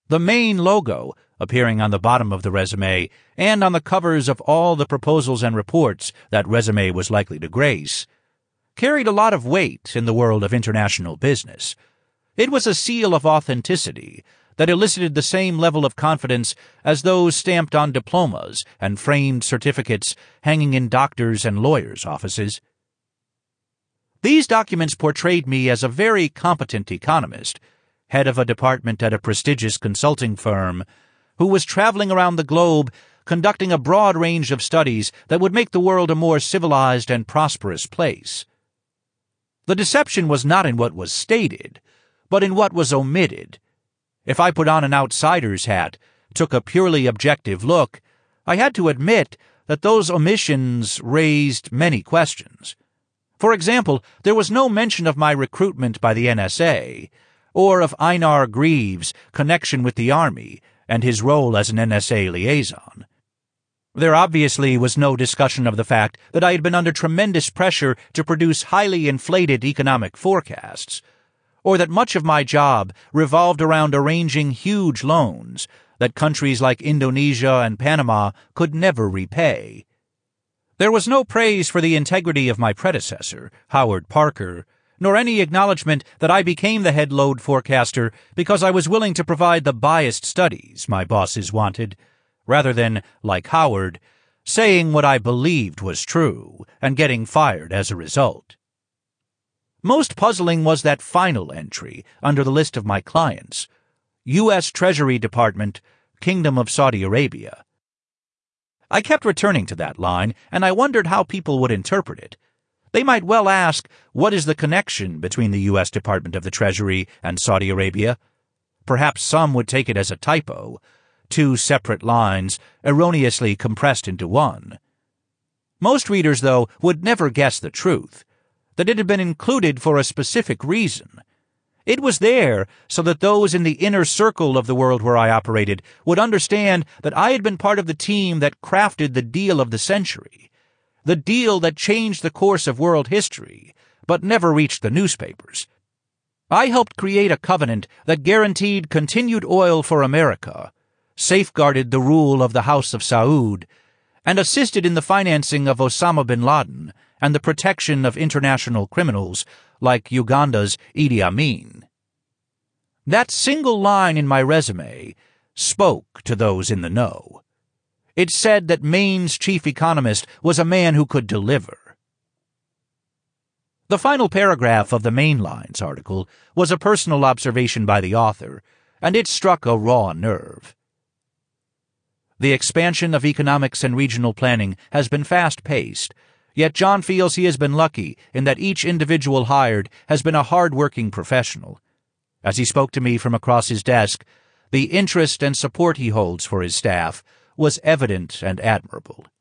The Maine logo, appearing on the bottom of the resume and on the covers of all the proposals and reports that resume was likely to grace, carried a lot of weight in the world of international business. It was a seal of authenticity that elicited the same level of confidence as those stamped on diplomas and framed certificates hanging in doctors' and lawyers' offices. These documents portrayed me as a very competent economist, head of a department at a prestigious consulting firm, who was traveling around the globe conducting a broad range of studies that would make the world a more civilized and prosperous place. The deception was not in what was stated, but in what was omitted. If I put on an outsider's hat, took a purely objective look, I had to admit that those omissions raised many questions. For example, there was no mention of my recruitment by the NSA, or of Einar Greaves' connection with the Army and his role as an NSA liaison. There obviously was no discussion of the fact that I had been under tremendous pressure to produce highly inflated economic forecasts, or that much of my job revolved around arranging huge loans that countries like Indonesia and Panama could never repay. There was no praise for the integrity of my predecessor, Howard Parker, nor any acknowledgement that I became the head load forecaster because I was willing to provide the biased studies my bosses wanted, rather than, like Howard, saying what I believed was true and getting fired as a result. Most puzzling was that final entry under the list of my clients, U.S. Treasury Department, Kingdom of Saudi Arabia. I kept returning to that line, and I wondered how people would interpret it. They might well ask, what is the connection between the U.S. Department of the Treasury and Saudi Arabia? Perhaps some would take it as a typo, 2 separate lines erroneously compressed into one. Most readers, though, would never guess the truth, that it had been included for a specific reason. It was there so that those in the inner circle of the world where I operated would understand that I had been part of the team that crafted the deal of the century, the deal that changed the course of world history, but never reached the newspapers. I helped create a covenant that guaranteed continued oil for America, safeguarded the rule of the House of Saud, and assisted in the financing of Osama bin Laden and the protection of international criminals like Uganda's Idi Amin. That single line in my resume spoke to those in the know. It said that Maine's chief economist was a man who could deliver. The final paragraph of the Mainlines article was a personal observation by the author, and it struck a raw nerve. The expansion of economics and regional planning has been fast-paced, yet John feels he has been lucky in that each individual hired has been a hard-working professional. As he spoke to me from across his desk, the interest and support he holds for his staff was evident and admirable.